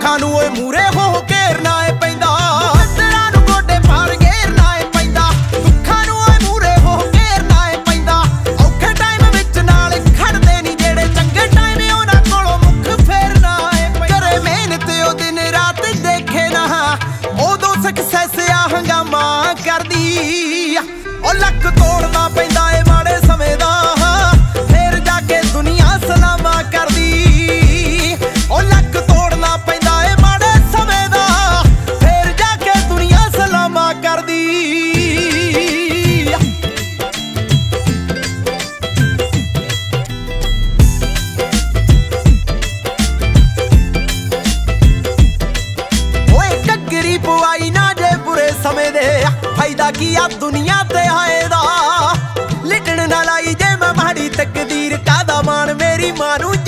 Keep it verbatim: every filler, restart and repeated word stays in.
दुखा नूं ओए मूरे हो घेरना ए पैंदा, मित्तरां नूं गोडे भार घेरना ए पैंदा, दुखा नूं ओए मूरे हो घेरना ए पैंदा। औखे टाइम विच नाल खड़दे नी जेड़े चंगे टाइम उहनां कोलों मुख फेरना ए पैंदा। करे मेहनत ओ दिन रात देखे ना उदों सक्सैस आ हंगामा करदी, ओ लक तोड़ना पैंदा ए माड़े समय दा फिर जाके दुनिया सलामा करदी। ओ लक तोड़ना पैंदा ए माड़े समय दा फिर जाके दुनिया सलामा करदी। ओए घग्गरी पवाई ना जे बुरे समय दे फायदा की आ दुनिया ते आए दा, लिटण ना लाई जे मैं माड़ी तकदीर कादा मान मेरी मां नूं